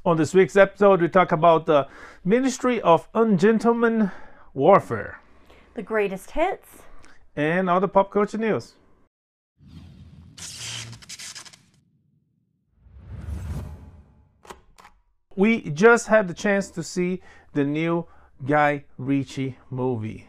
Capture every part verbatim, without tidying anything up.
On this week's episode, we talk about the Ministry of Ungentleman Warfare. The greatest hits. And all the pop culture news. We just had the chance to see the new Guy Ritchie movie.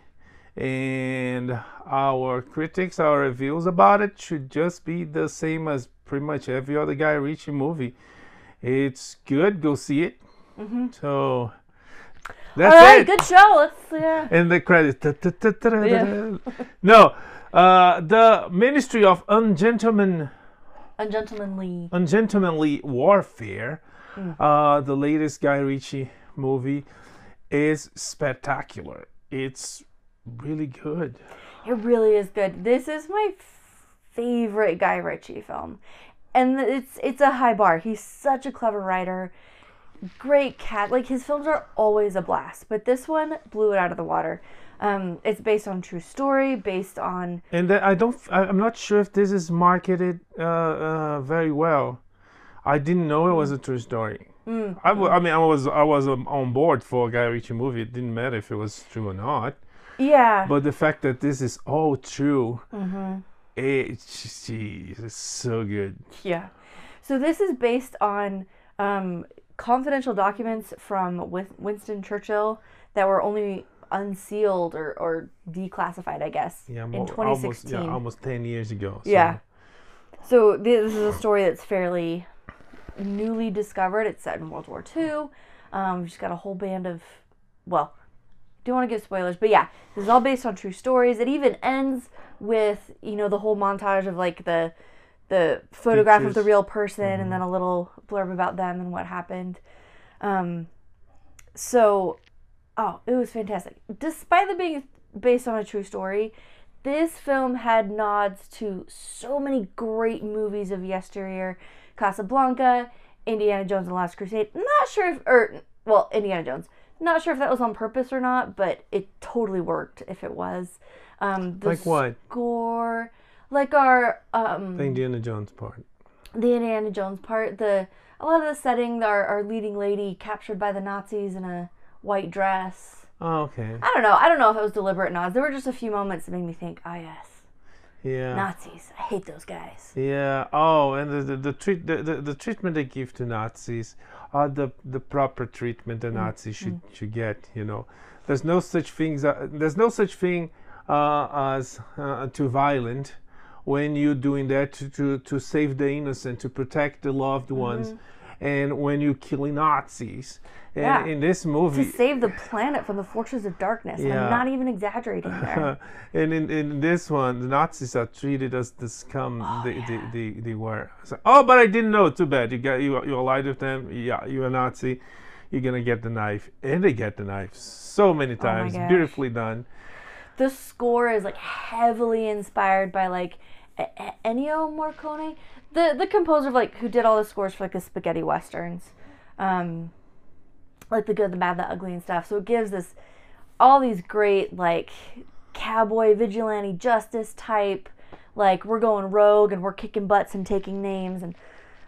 And our critics, our reviews about it should just be the same as pretty much every other Guy Ritchie movie. It's good. Go see it. Mm-hmm. So that's All right, it. good show. Let's yeah. And the credits. Yeah. No, uh, the Ministry of Ungentleman, Ungentlemanly, Ungentlemanly Warfare, mm. uh, the latest Guy Ritchie movie, is spectacular. It's really good. It really is good. This is my f- favorite Guy Ritchie film. And it's it's a high bar. He's such a clever writer. Great cat. Like, his films are always a blast. But this one blew it out of the water. Um, it's based on true story, based on... And I don't... I'm not sure if this is marketed uh, uh, very well. I didn't know it was a true story. Mm. I, w- I mean, I was I was um, on board for a Guy Ritchie movie. It didn't matter if it was true or not. Yeah. But the fact that this is all true... Mm-hmm. It's, geez, it's so good. Yeah. So this is based on um, confidential documents from Winston Churchill that were only unsealed or, or declassified, I guess, yeah, in twenty sixteen. Almost, yeah, almost ten years ago. So. Yeah. So this is a story that's fairly newly discovered. It's set in World War Two. Um, we've just got a whole band of, well, don't want to give spoilers, but yeah, this is all based on true stories. It even ends with, you know, the whole montage of like the the photograph Features. of the real person, mm-hmm. and then a little blurb about them and what happened. Um, so, oh, it was fantastic. Despite it being based on a true story, this film had nods to so many great movies of yesteryear. Casablanca, Indiana Jones and the Last Crusade. Not sure if, or, well, Indiana Jones. Not sure if that was on purpose or not, but it totally worked if it was. Um, the like what? Score, like our um, the Indiana Jones part. The Indiana Jones part. The a lot of the setting. Our our leading lady captured by the Nazis in a white dress. Oh, okay. I don't know. I don't know if it was deliberate nods. There were just a few moments that made me think, ah, yes. Yeah. Nazis. I hate those guys. Yeah. Oh, and the the, the treat the, the, the treatment they give to Nazis are the the proper treatment the Nazis mm-hmm. should should get. You know, there's no such things. Uh, there's no such thing uh, as uh, too violent when you're doing that to, to to save the innocent, to protect the loved ones, mm-hmm. and when you're killing Nazis. And yeah. in this movie, to save the planet from the forces of darkness. Yeah. I'm not even exaggerating there. And in, in this one, the Nazis are treated as the scum oh, they, yeah. they, they, they were. So, oh, but I didn't know. Too bad. You got you you allied with them. Yeah, you're a Nazi. You're gonna get the knife, and they get the knife so many times. Oh Beautifully done. The score is like heavily inspired by like Ennio Morricone, the the composer of like who did all the scores for like the spaghetti westerns. Um, like the good, the bad, the ugly and stuff. So it gives us all these great like cowboy vigilante justice type, like we're going rogue and we're kicking butts and taking names and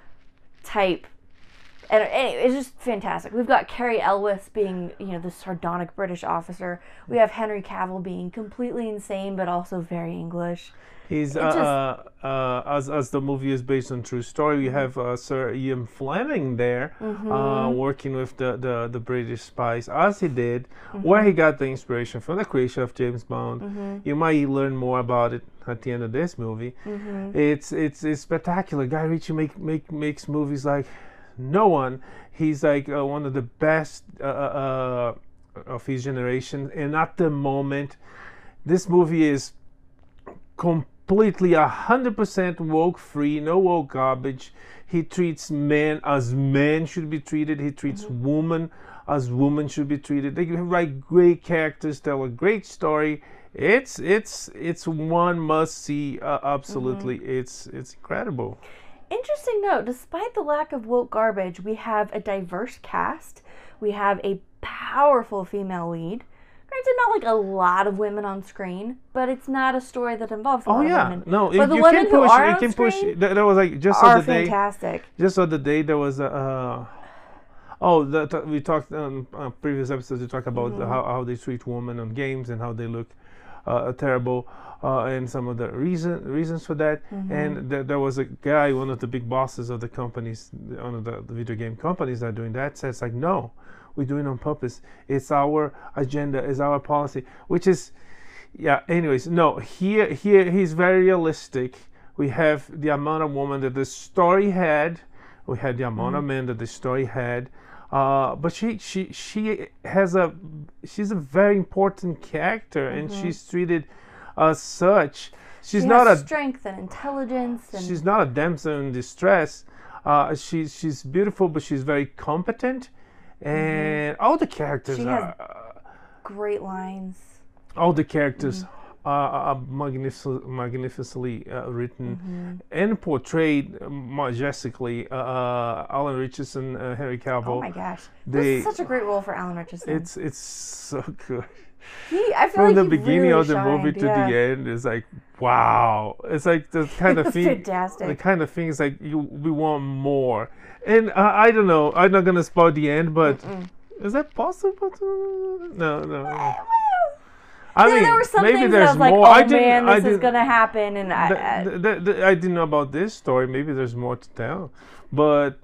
type. And anyway, it's just fantastic. We've got Carrie Elwes being, you know, the sardonic British officer. We have Henry Cavill being completely insane but also very English. He's uh, just, uh, uh, as as the movie is based on true story. We have uh, Sir Ian Fleming there, mm-hmm. uh, working with the, the, the British spies as he did, mm-hmm. where he got the inspiration from the creation of James Bond. Mm-hmm. You might learn more about it at the end of this movie. Mm-hmm. It's it's it's spectacular. Guy Ritchie make make makes movies like no one. He's like uh, one of the best uh, uh, of his generation, and at the moment, this movie is completely. Completely one hundred percent woke free, no woke garbage. He treats men as men should be treated. He treats mm-hmm. women as women should be treated. They write great characters, tell a great story. It's it's it's one must see. Uh, absolutely, mm-hmm. it's it's incredible. Interesting note: despite the lack of woke garbage, we have a diverse cast. We have a powerful female lead. Granted, not like a lot of women on screen, but it's not a story that involves a oh, lot yeah. of women. No, but it, the you women can who push. are You on can push. screen There was like just are on the day. fantastic. Just on the day there was a. Uh, Oh, that uh, we talked on uh, previous episodes. We talked about Mhm. how, how they treat women on games and how they look uh, terrible, uh, and some of the reason reasons for that. Mhm. And th- there was a guy, one of the big bosses of the companies, one of the, the video game companies that are doing that, says like, no, we're doing it on purpose. It's our agenda, it's our policy, which is, yeah. Anyways, no, here here he's very realistic. We have the amount of women that the story had. We had the amount of men that the story had. Uh, but she she she has a she's a very important character, and she's treated as such. She's She not has a strength and intelligence, and she's not a damsel in distress. Uh, she's she's beautiful, but she's very competent, and all the characters She has- are great lines. all the characters are, are magnific- magnificently uh, written and portrayed majestically. Uh, uh, Alan Richardson, uh, Henry Cavill. Oh my gosh, they- this is such a great role for Alan Richardson. It's it's so good. he, I feel From like the he beginning really of the movie shined, to yeah. the end, it's like wow. It's like the kind of It's thing. fantastic. The kind of thing is like you we want more. And uh, I don't know. I'm not gonna spoil the end, but is that possible? To, no, no. no. I There, mean, there were some maybe things there's that I was like, more. oh I didn't. man, I this is didn't. gonna happen, and I, I, th- th- th- I didn't know about this story. Maybe there's more to tell, but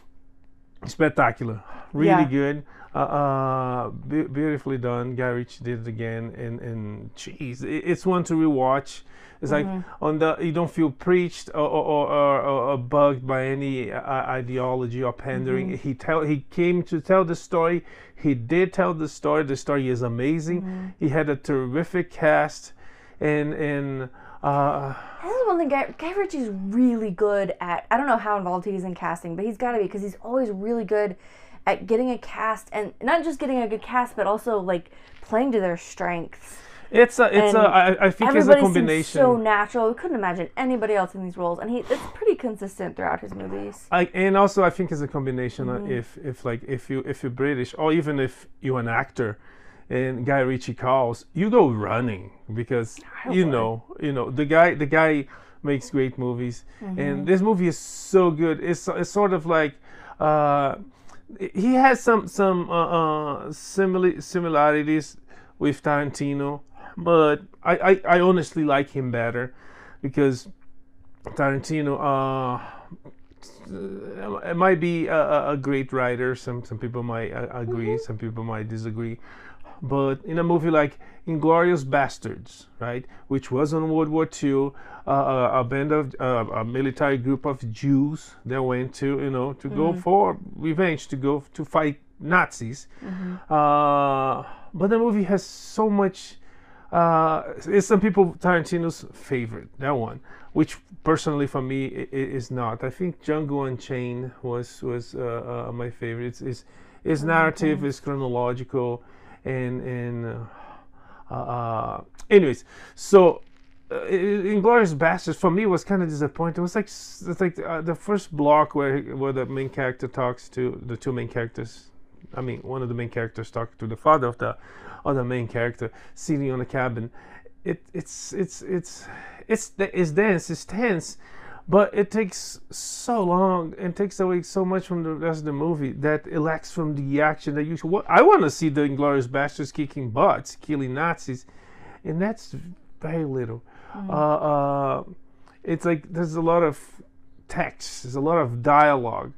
spectacular, really Yeah. good, uh, uh, be- beautifully done. Guy Ritchie did it again, and and geez, it, it's one to rewatch. It's like on the you don't feel preached or or, or, or, or bugged by any uh, ideology or pandering. He tell he came to tell the story. He did tell the story. The story is amazing. He had a terrific cast, and and. Uh, this is one thing. Guy, Guy Ritchie's really good at. I don't know how involved he is in casting, but he's got to be because he's always really good at getting a cast, and not just getting a good cast, but also like playing to their strengths. It's a, it's And a, I, I think it's a Everybody combination. seems so natural. We couldn't imagine anybody else in these roles, and he it's pretty consistent throughout his movies. I, and also I think it's a combination Mm-hmm. of if, if like if you if you're British or even if you're an actor, and Guy Ritchie calls, you go running because I you would. know you know the guy the guy makes great movies, Mm-hmm. and this movie is so good. It's it's sort of like. Uh, he has some some uh, uh, simili- similarities with Tarantino, but I, I, I honestly like him better because Tarantino uh, it might be a, a- a great writer. Some some people might uh, agree, some people might disagree. But in a movie like Inglourious Bastards, right, which was on World War Two, uh, a, a band of uh, a military group of Jews that went to you know to go for revenge, to go to fight Nazis. Uh, but the movie has so much. Uh, it's some people Tarantino's favorite, that one, which personally for me i- i- is not. I think Django Unchained was was uh, uh, my favorite. It's, it's, its narrative is chronological, and and uh, uh, anyways, so uh, Inglourious Bastards for me was kind of disappointing. It was like s- it's like uh, the first block where where the main character talks to the two main characters. I mean, one of the main characters talks to the father of the other main character, sitting on a cabin. It it's it's it's it's it's dense, it's tense, but it takes so long and takes away so much from the rest of the movie that it lacks from the action that you should. What I want to see the Inglourious Bastards kicking butts, killing Nazis, and that's very little. Uh, uh, it's like there's a lot of text, there's a lot of dialogue,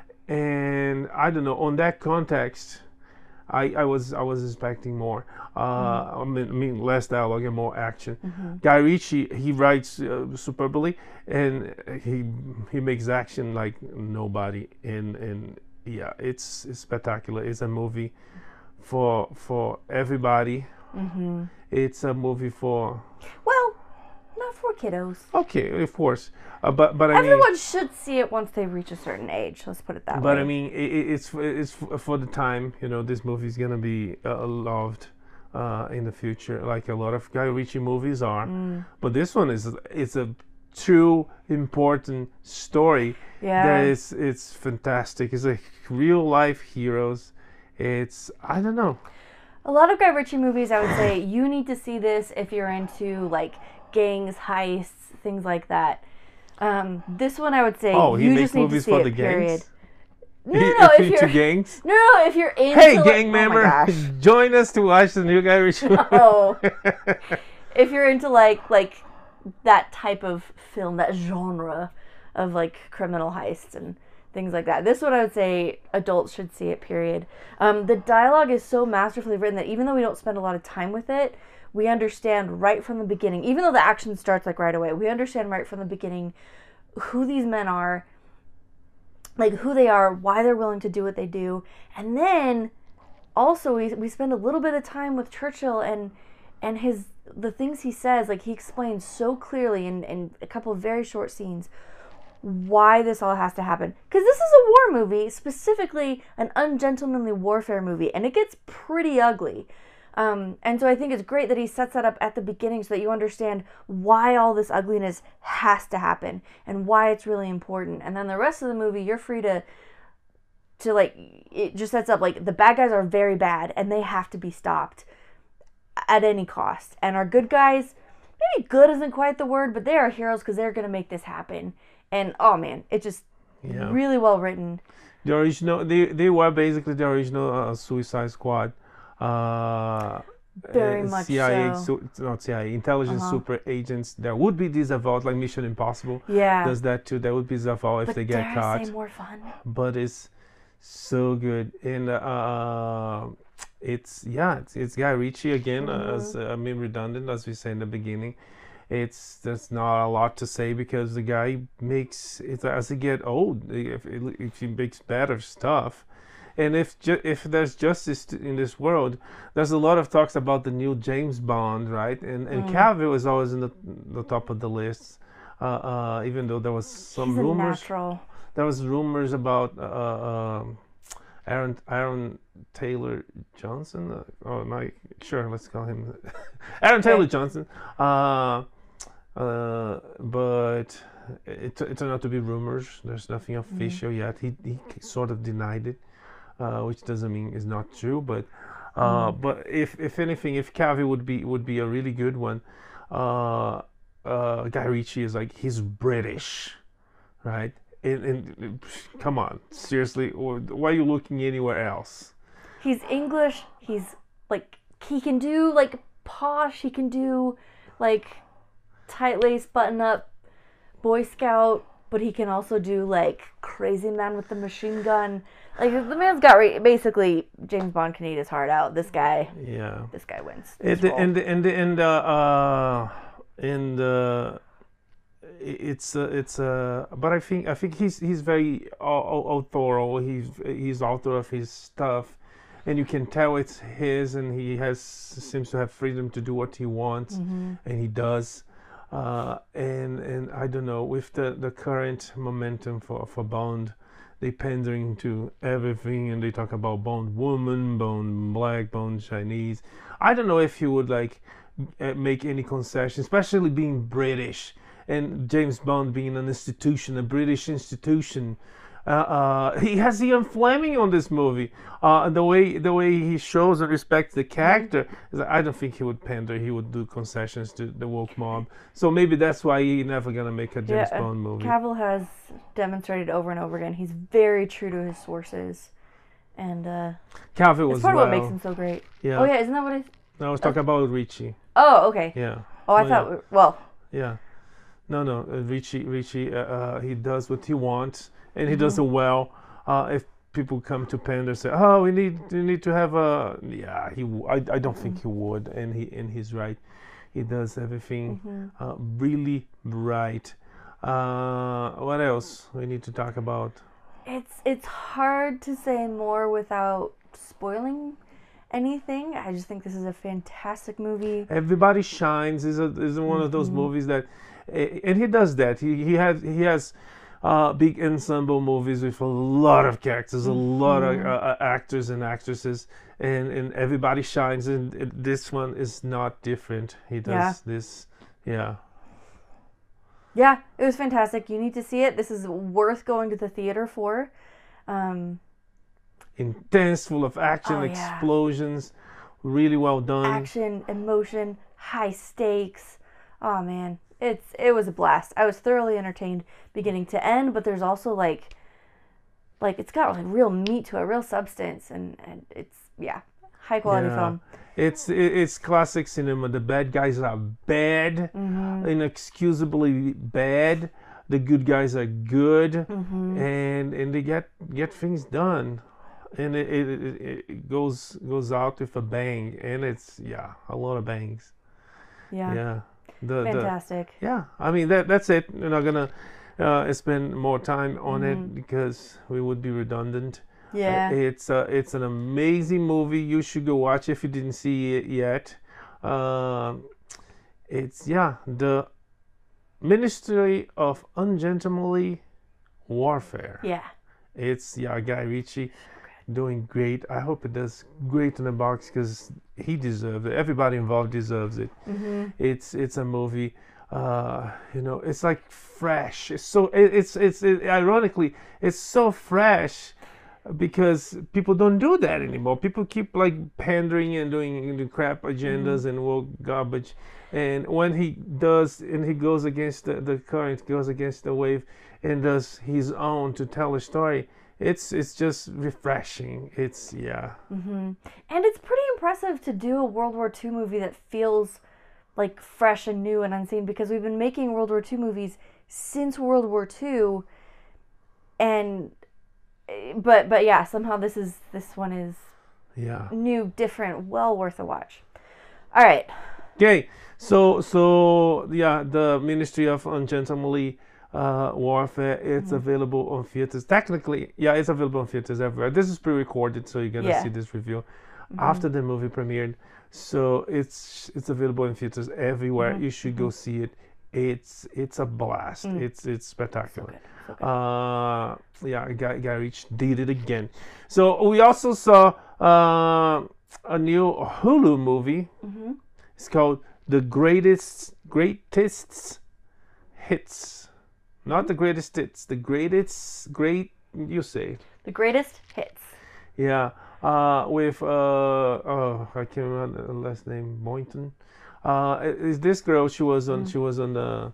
and I don't know. On that context, I, I was I was expecting more. Uh, I, mean, I mean, less dialogue and more action. Guy Ritchie, he writes uh, superbly, and he he makes action like nobody. And and yeah, it's, it's spectacular. It's a movie for for everybody. It's a movie for Well, not for kiddos. okay, of course, uh, but but I mean. Everyone should see it once they reach a certain age. Let's put it that But way. I mean, it, it- it's it's f- for the time. You know, this movie is gonna be uh, loved uh, in the future, like a lot of Guy Ritchie movies are. But this one is it's a true important story. Yeah. That is it's fantastic. It's like real life heroes. It's I don't know. A lot of Guy Ritchie movies, I would say, you need to see this if you're into like gangs, heists, things like that. Um, this one, I would say, Oh, he you makes just need movies to see for it. the Period. gangs? No, no, no. if If you're you're into gangs. no, no, if you're into Hey, like, gang oh my member, gosh. join us to watch the new Guy Ritchie. Oh. If you're into like like that type of film, that genre of like criminal heists and things like that, this one I would say adults should see it. Period. Um, the dialogue is so masterfully written that even though we don't spend a lot of time with it, we understand right from the beginning. Even though the action starts like right away, we understand right from the beginning who these men are, like who they are, why they're willing to do what they do, and then also we we spend a little bit of time with Churchill and and his the things he says. Like he explains so clearly in, in a couple of very short scenes why this all has to happen. Because this is a war movie, specifically an ungentlemanly warfare movie, and it gets pretty ugly. Um, and so I think it's great that he sets that up at the beginning so that you understand why all this ugliness has to happen and why it's really important. And then the rest of the movie, you're free to, to like, it just sets up like the bad guys are very bad and they have to be stopped at any cost. And our good guys, maybe good isn't quite the word, but they are heroes because they're going to make this happen. And oh man, it just Yeah. really well written. The original, they they were basically the original uh, Suicide Squad. Uh, Very uh, much C I A, so. su- not C I A, intelligence Uh-huh. super agents. There would be Disavow, like Mission Impossible Yeah. does that too. There would be Disavow if But they dare get I caught. say more fun? But it's so good. And uh, it's yeah, it's, it's Guy Ritchie again. Mhm. Uh, as uh, I mean, redundant as we say in the beginning. It's there's not a lot to say because the guy makes it as he get old. If if he makes better stuff. And if ju- if there's justice to, in this world, there's a lot of talks about the new James Bond, right? And and Mm. Cavill is always in the the top of the list, uh, uh, even though there was some He's a rumors. natural. There was rumors about uh, um, Aaron Aaron Taylor Johnson. Uh, oh, am I sure? Let's call him Aaron Okay. Taylor Johnson. Uh, uh, but it, it turned out to be rumors. There's nothing official yet. He he sort of denied it. Uh, which doesn't mean it's not true, but uh, Mm. but if if anything, if Cavill would be would be a really good one, uh, uh, Guy Ritchie is like he's British, right? And, and come on, seriously, or why are you looking anywhere else? He's English. He's like he can do like posh. He can do like tight lace button up Boy Scout, but he can also do like crazy man with the machine gun. Like the man's got re- basically James Bond can eat his heart out. This guy, Yeah. this guy wins. this And the, role. and the, and the, and uh, uh and uh, it's uh, it's uh but I think I think he's he's very uh, thorough. He's he's author of his stuff, and you can tell it's his, and he has seems to have freedom to do what he wants, Mhm. and he does. Uh, and and I don't know, with the, the current momentum for, for Bond, they pandering to everything, and they talk about Bond woman, Bond black, Bond Chinese. I don't know if he would like uh, make any concession, especially being British and James Bond being an institution, a British institution. Uh, uh, he has Ian Fleming on this movie. Uh, the way the way he shows and respects the character, is I don't think he would pander. He would do concessions to the woke mob. So maybe that's why he's never gonna make a James Yeah, Bond movie. Cavill has demonstrated over and over again he's very true to his sources, and uh, Cavill it's as part well. of what makes him so great. Yeah. Oh yeah, isn't that what I? No, I was talking about Richie. Oh okay. Yeah. Oh I Oh, thought. yeah. we- Well, Yeah. No, no. Uh, Richie, Richie, uh, uh, he does what he wants, and he does it well. Uh, if people come to pander, say, "Oh, we need, we need to have a," yeah, he. w- I, I don't think he would, and he, and he's right. He does everything uh, really right. Uh, what else we need to talk about? it's it's hard to say more without spoiling anything. I just think this is a fantastic movie. Everybody Shines is a, is one of those movies that, eh, and he does that. He he has he has uh, big ensemble movies with a lot of characters, a lot of uh, uh, actors and actresses, and and Everybody Shines. And it, this one is not different. He does Yeah. this, yeah. Yeah, it was fantastic. You need to see it. This is worth going to the theater for. Um, Intense, full of action, Oh, yeah. explosions, really well done. action, emotion, high stakes. Oh man, it's it was a blast. I was thoroughly entertained beginning to end, but there's also like like it's got like real meat to it, real substance, and, and it's yeah, high quality Yeah. film. It's it- it's classic cinema. The bad guys are bad, Mm-hmm. inexcusably bad. The good guys are good, Mm-hmm. and and they get get things done, and it it, it it goes goes out with a bang, and it's yeah a lot of bangs. Yeah. Yeah, the the Fantastic. yeah. I mean that that's it. We're not gonna uh, spend more time on Mhm. it because we would be redundant. Yeah. Uh, It's uh, it's an amazing movie. You should go watch if you didn't see it yet. Um, it's yeah the Ministry of Ungentlemanly Warfare. Yeah. It's yeah Guy Ritchie doing great. I hope it does great in the box because he deserves it. Everybody involved deserves it. Mm-hmm. It's it's a movie. Uh, you know, it's like fresh. It's so it, it's it's it, ironically it's so fresh because people don't do that anymore. People keep like pandering and doing the crap agendas and woke garbage. And when he does, and he goes against the, the current, goes against the wave, and does his own to tell a story, it's it's just refreshing. It's yeah, Mm-hmm. And it's pretty impressive to do a World War Two movie that feels like fresh and new and unseen, because we've been making World War Two movies since World War Two, and but but yeah, somehow this is this one is yeah. new, different, well worth a watch. All right. Okay, so so yeah, the Ministry of Ungentlemanly uh, Warfare. It's Mm-hmm. available on theaters. Technically, yeah, it's available on theaters everywhere. This is pre-recorded, so you're gonna Yeah. see this review Mm-hmm. after the movie premiered. So it's it's available in theaters everywhere. Mm-hmm. You should go see it. It's it's a blast. Mm. It's it's So spectacular. good. So good. Uh, yeah, Guy, Guy Ritchie did it again. So we also saw uh, a new Hulu movie. Mm-hmm. It's called The Greatest Greatest Hits. Not the greatest hits, the greatest great you say. The greatest hits. Yeah. Uh with uh oh I can't remember the last name, Boynton. Uh is this girl, she was on Mm. she was on the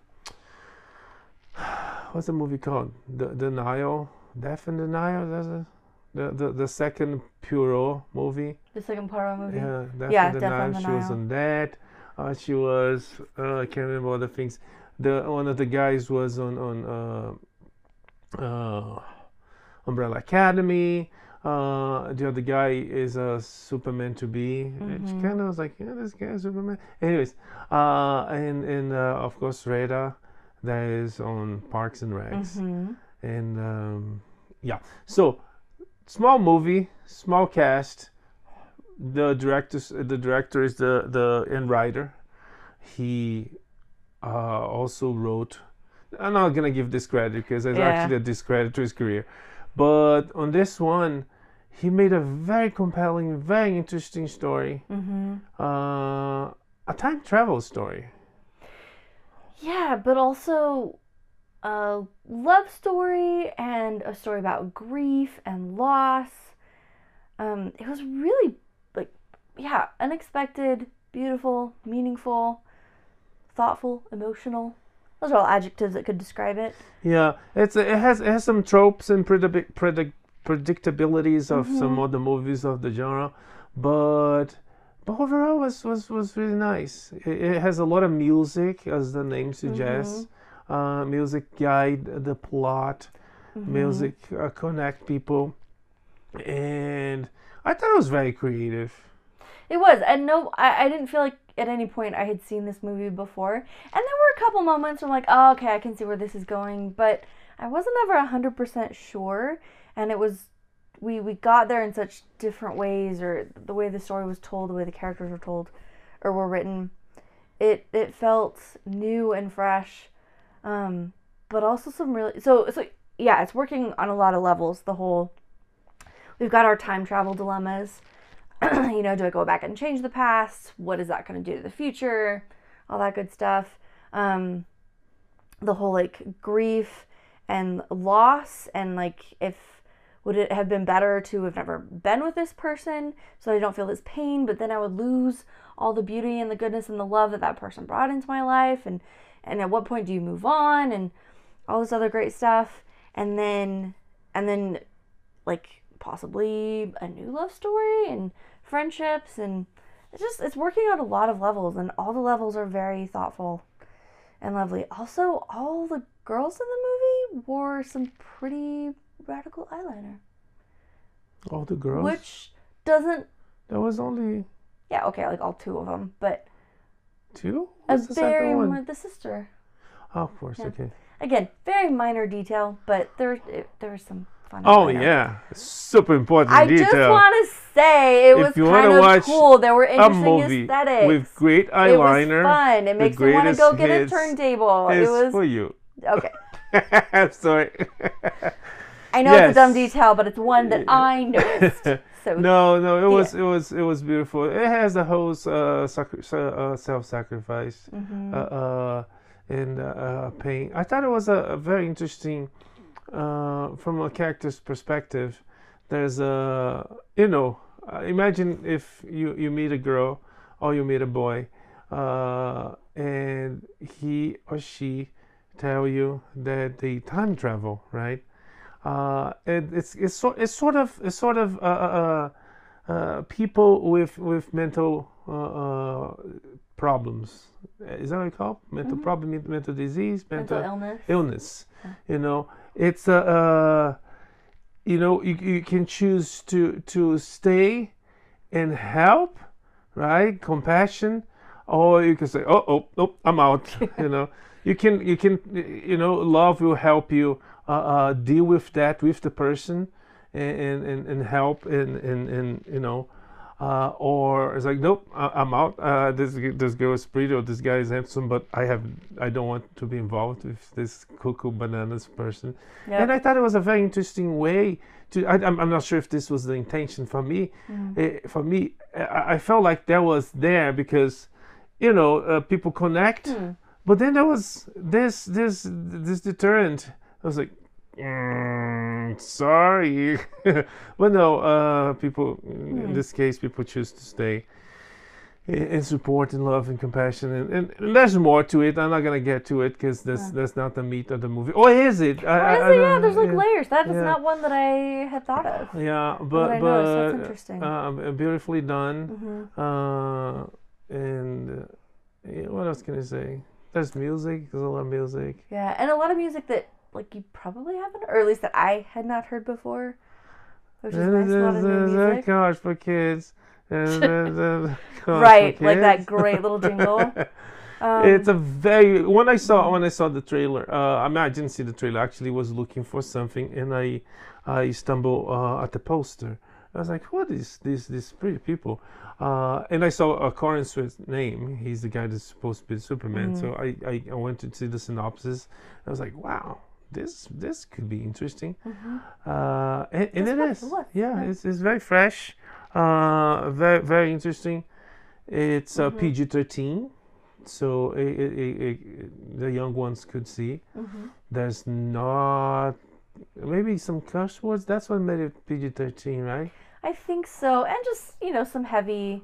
what's the movie called? The the Nile? Death in the Nile? That's a, the, the the second Poirot movie. The second Poirot movie. Yeah, Death Yeah, in the Death Nile. on the She was Nile. on that. Uh, she was uh, I can't remember other things. The one of the guys was on on uh, uh, Umbrella Academy. Uh, the other guy is a uh, Superman to be. And she Mhm. kind of was like, yeah, this guy is Superman. Anyways, uh, and and uh, of course Reda, that is on Parks and Recs, Mm-hmm. and um, yeah. So small movie, small cast. The director, the director is the the and writer. He uh, also wrote. I'm not gonna give this credit because it's Yeah. actually a discredit to his career. But on this one, he made a very compelling, very interesting story. Mm-hmm. Uh, a time travel story. Yeah, but also a love story and a story about grief and loss. Um, it was really like, yeah, unexpected, beautiful, meaningful, thoughtful, emotional. Those are all adjectives that could describe it. Yeah, it's it has it has some tropes and predict, predict, predictabilities of some Mhm. other movies of the genre, but but overall was was was really nice. It, it has a lot of music, as the name suggests. Uh, music guide the plot. Mhm. Music uh, connect people, and I thought it was very creative. It was, and no, I, I didn't feel like at any point I had seen this movie before. And there were a couple moments where I'm like, oh, okay, I can see where this is going, but I wasn't ever one hundred percent sure. And it was, we, we got there in such different ways, or the way the story was told, the way the characters were told, or were written. It it felt new and fresh, um, but also some really, so, so yeah, it's working on a lot of levels, the whole, we've got our time travel dilemmas. You know, do I go back and change the past? What is that going to do to the future? All that good stuff. Um, the whole like grief and loss, and like if would it have been better to have never been with this person so I don't feel this pain, but then I would lose all the beauty and the goodness and the love that that person brought into my life, and and at what point do you move on, and all this other great stuff, and then and then like possibly a new love story and friendships, and it's just it's working on a lot of levels, and all the levels are very thoughtful and lovely. Also, all the girls in the movie wore some pretty radical eyeliner. All the girls? Which doesn't... There was only... Yeah, okay, like all two of them, but... Two? A What's the second very... one? The sister. Oh, of course, Yeah. okay. Again, very minor detail, but there, it, there was some fun. Oh, eyeliner. yeah. Super important I detail. just want to say it If was you kind wanna of watch cool. There were a interesting movie aesthetics. with great It eyeliner. was fun. It makes you want to greatest go get a hits turntable. It is was for you. okay. I'm sorry. I know it's a dumb Yes. detail, but it's one that I noticed. So No, no, it was Yeah. it was it was beautiful. It has the whole uh, sacri- uh, self-sacrifice Mhm. uh, uh, and uh, uh, pain. I thought it was a, a very interesting uh, from a character's perspective. There's a you know uh, imagine if you you meet a girl or you meet a boy, uh, and he or she tell you that they time travel, right? Uh, it, it's it's sort it's sort of it's sort of uh, uh, uh, people with with mental uh, uh, problems. Is that what you call it? Mental Mhm. problem, mental disease, mental mental, illness. illness. Yeah. You know, it's a uh, uh, you know you, you can choose to to stay and help, right? Compassion, or you can say, oh oh oh, I'm out. You know, you can you can you know love will help you. Uh, uh, deal with that with the person and and, and help and, and, and you know uh, or it's like nope I, I'm out uh, this this girl is pretty or this guy is handsome but I have I don't want to be involved with this cuckoo bananas person. Yep. And I thought it was a very interesting way to I, I'm, I'm not sure if this was the intention for me. Mm. Eh, for me I, I felt like that was there because you know uh, people connect Mm. but then there was this this this deterrent. I was like, mm, sorry, but no. Uh, people in Hmm. this case, people choose to stay in, in support and love and compassion, and, and, and there's more to it. I'm not gonna get to it because that's Yeah. that's not the meat of the movie. Or is it? I, Or I- is I it? Yeah, don't- there's like yeah. layers. That is yeah. not one that I had thought of. Yeah, that but I but noticed. That's interesting. uh, beautifully done. Mhm. Uh, and uh, yeah, what else can I say? There's music. There's a lot of music. Yeah, and a lot of music that like you probably haven't, or at least that I had not heard before, which is nice. A lot of new music. Cars for kids. And then the Cars for Right, like that Kids. great little jingle. Um, It's a very when I saw when I saw the trailer. Uh, I mean, I didn't see the trailer. I actually was looking for something, and I I stumbled uh, at the poster. I was like, "What is this? These pretty people?" Uh, and I saw a Corin Swift's name. He's the guy that's supposed to be Superman. Mhm. So I, I I went to see the synopsis. I was like, "Wow, this this could be interesting." mhm. Uh, and and That's it what is. it was, Yeah, yeah. it's it's very fresh. Uh, very very interesting. It's uh, Mhm. P G thirteen, so it, it, it, it, the young ones could see. Mhm. There's not maybe some curse words. That's what made it P G thirteen, right? I think so, and just you know some heavy,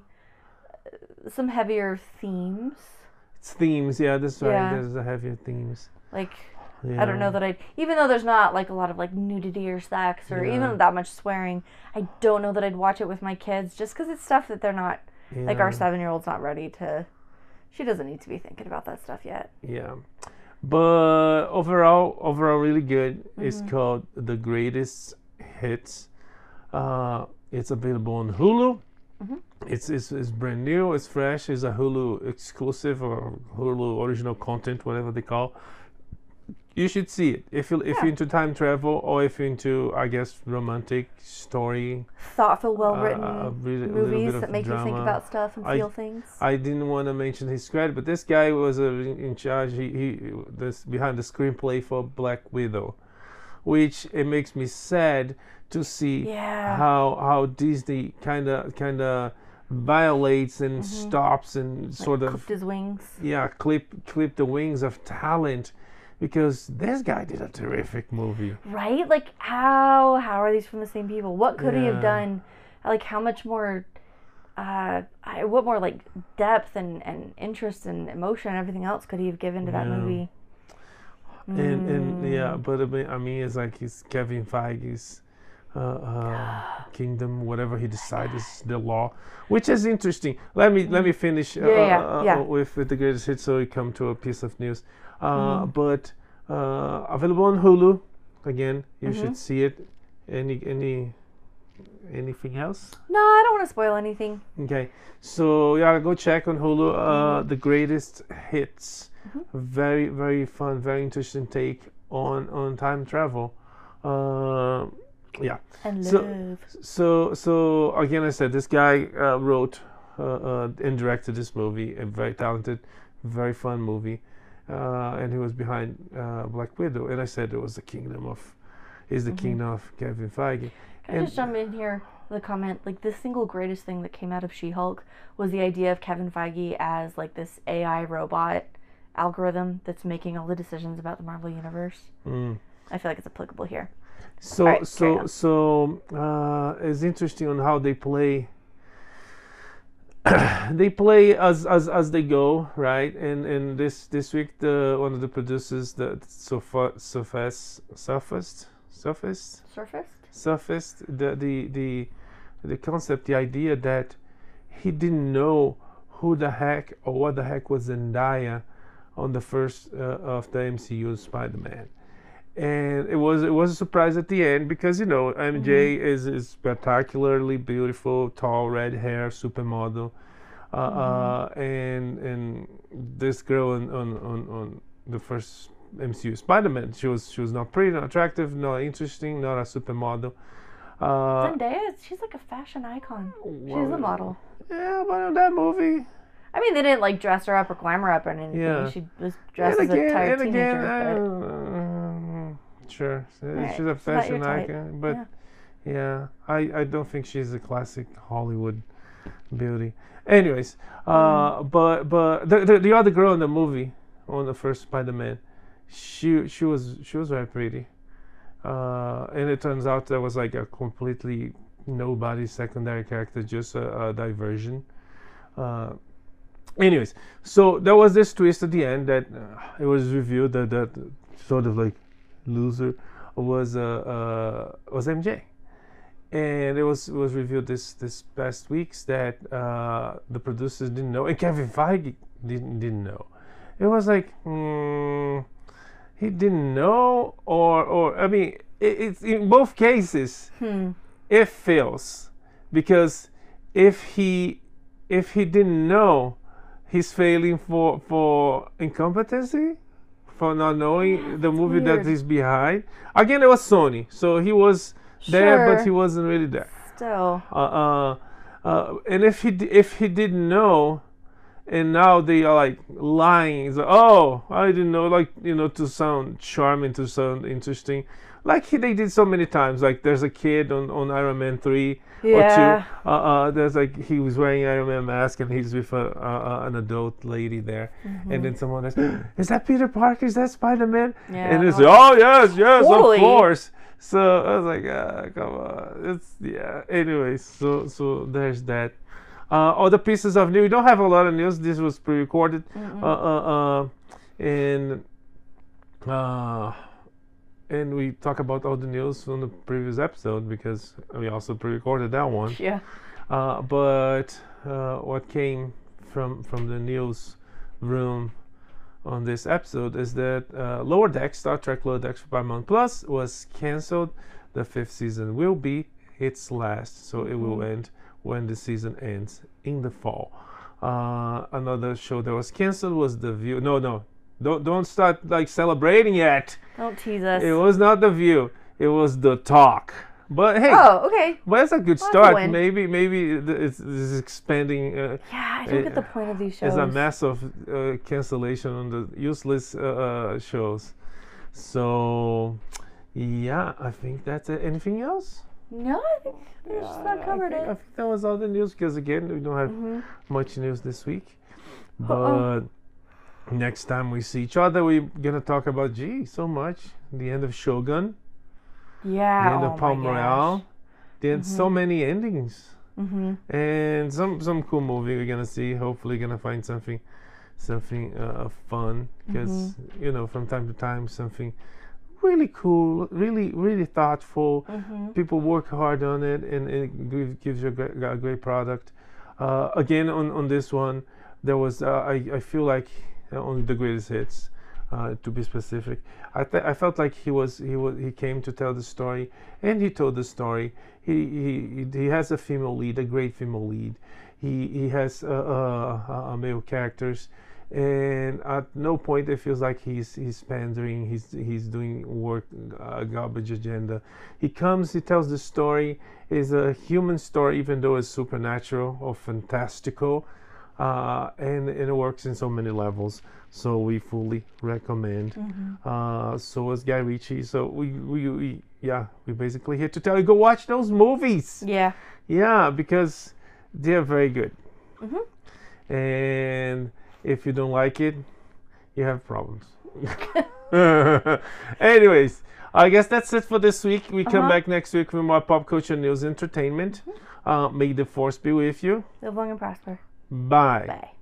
uh, some heavier themes. It's themes, yeah. That's right. Yeah. There's the heavier themes. Like Yeah. I don't know that I, even though there's not like a lot of like nudity or sex or Yeah. even that much swearing, I don't know that I'd watch it with my kids just because it's stuff that they're not. Like our Yeah. seven-year-old's not ready to. She doesn't need to be thinking about that stuff yet. Yeah, but overall, overall, really good. It's Mhm. called The Greatest Hits. Uh, it's available on Hulu. Mhm. It's, it's it's brand new. It's fresh. It's a Hulu exclusive or Hulu original content, whatever they call. You should see it if you if Yeah. you're into time travel or if you're into, I guess, romantic story. Thoughtful, well-written Uh, really- a little movies bit of that make you think drama. about stuff and I- feel things. I didn't want to mention his credit, but this guy was uh, in in charge. He, he this behind the screenplay for Black Widow, which it makes me sad to see Yeah. how how Disney kind of kind of violates and Mhm. stops and sort like, of clipped his wings. yeah clip clip the wings of talent, because this guy did a terrific movie. Right? Like how how are these from the same people? What could he have Yeah. done? Like how much more uh I, what more like depth and, and interest and emotion and everything else could he have given to that Yeah. movie? And and Mm. yeah, but I mean, I mean, it's like he's Kevin Feige's uh, uh, kingdom, whatever he decides, the law, which is interesting. Let me let me finish uh, Yeah, yeah, uh, yeah. with with the greatest hits, so we come to a piece of news. Uh, But uh, available on Hulu. Again, you should see it. Any any anything else? No, I don't want to spoil anything. Okay, so yeah, go check on Hulu. Uh, the greatest hits. Very very fun, very interesting take on on time travel. Uh, yeah. And So- love. So so again, I said this guy uh, wrote uh, uh, and directed this movie. A very talented, very fun movie, uh, and he was behind uh, Black Widow. And I said it was the kingdom of, is the kingdom of Kevin Feige. Can I And- just jump in here with a comment? Like, the single greatest thing that came out of She-Hulk was the idea of Kevin Feige as, like, this A I robot algorithm that's making all the decisions about the Marvel Universe. Mm. I feel like it's applicable here. So Alright, carry so on. so uh, it's interesting on how they play. They play as, as as they go, right? And and this this week, the one of the producers, the Sofa Sophist Sophist Sophist Surfaced? Sophist, the the the the concept, the idea that he didn't know who the heck or what the heck was Zendaya on the first uh, of the M C U Spider-Man. And it was it was a surprise at the end because, you know, M J is, is spectacularly beautiful, tall, red hair, supermodel, uh, uh, and and this girl on, on, on, on the first M C U Spider-Man, she was she was not pretty, not attractive, not interesting, not a supermodel. Uh, Zendaya, she's like a fashion icon. She's well, a model. yeah, but in that movie, I mean, they didn't like dress her up or glamour her up or anything. Yeah. She was dressed and as a again, tired and teenager. again, I but- don't know. Sure, Alright, she's a she's not your fashion type. icon, but Yeah. yeah, I, I don't think she's a classic Hollywood beauty. Anyways, Mm. uh, but but the, the the other girl in the movie, on the first Spider-Man, she she was she was very pretty, uh, and it turns out that was like a completely nobody secondary character, just a, a diversion. Uh, anyways, so there was this twist at the end that uh, it was revealed that that sort of like loser was uh, uh was M J, and it was it was revealed this this past weeks that uh the producers didn't know, and Kevin Feige didn't didn't know. It was like hmm, he didn't know, or or I mean it, it's in both cases Hmm. it fails, because if he if he didn't know, he's failing for for incompetency, for not knowing the movie that weird. he's behind. Again, it was Sony, so he was there, but Sure. he wasn't really there. Still. Uh, uh, uh, and if he d- if he didn't know, and now they are like lying, it's like, oh, I didn't know, like, you know, to sound charming, to sound interesting, like he, they did so many times. Like there's a kid on, on Iron Man three Yeah. or two. Uh, uh, there's like he was wearing Iron Man mask and he's with a, uh, uh, an adult lady there, and then someone else, is that Peter Parker? Is that Spider Man? Yeah, and it's no. like, oh yes, yes, Totally. of course. So I was like, ah, come on, it's yeah. Anyways, so so there's that. Uh, other pieces of news. We don't have a lot of news. This was pre-recorded, uh, uh, uh, and uh, and we talk about all the news from the previous episode because we also pre-recorded that one. Yeah. Uh, but uh, what came from from the news room on this episode is that uh, Lower Decks, Star Trek Lower Decks for Paramount Plus was canceled. The fifth season will be its last, so it will end when the season ends in the fall. Uh, another show that was canceled was The View. No, no, don't don't start like celebrating yet. Don't tease us. It was not The View. It was The Talk. But hey, Oh, okay. but it's a good Well, that's a start. win. Maybe maybe th- it's, it's expanding. Uh, Yeah, I don't get the Uh, point of these shows. It's a massive uh, cancellation on the useless uh, uh, shows. So, yeah, I think that's it. Anything else? No, I think we just about covered I think, I it. think that was all the news because, again, we don't have Mhm. much news this week. Uh-oh. But next time we see each other, we're going to talk about, gee, so much. The end of Shogun, Yeah. the end oh of Palm my Royale. gosh. Then so many endings. Mhm. And some some cool movie we're gonna see. Hopefully, gonna find something something uh, fun because Mm-hmm. you know, from time to time something really cool, really really thoughtful. Mm-hmm. People work hard on it, and, and it gives- gives you a great, a great product. Uh, again, on, on this one, there was uh, I I feel like only the greatest hits. Uh, to be specific, I th- I felt like he was he was he came to tell the story, and he told the story. He he he has a female lead, a great female lead. He he has uh, uh, uh, male characters, and at no point it feels like he's he's pandering. He's he's doing work, uh, garbage agenda. He comes, he tells the story. Is a human story, even though it's supernatural or fantastical. Uh, and, and it works in so many levels, so we fully recommend. Mm-hmm. Uh, so is Guy Ritchie. So we, we, we yeah, we're basically here to tell you go watch those movies. Yeah. Yeah, because they're very good. Mm-hmm. And if you don't like it, you have problems. Anyways, I guess that's it for this week. We come Uh-huh. back next week with more pop culture news, entertainment. Uh, may the force be with you. Live long and prosper. Bye. Bye.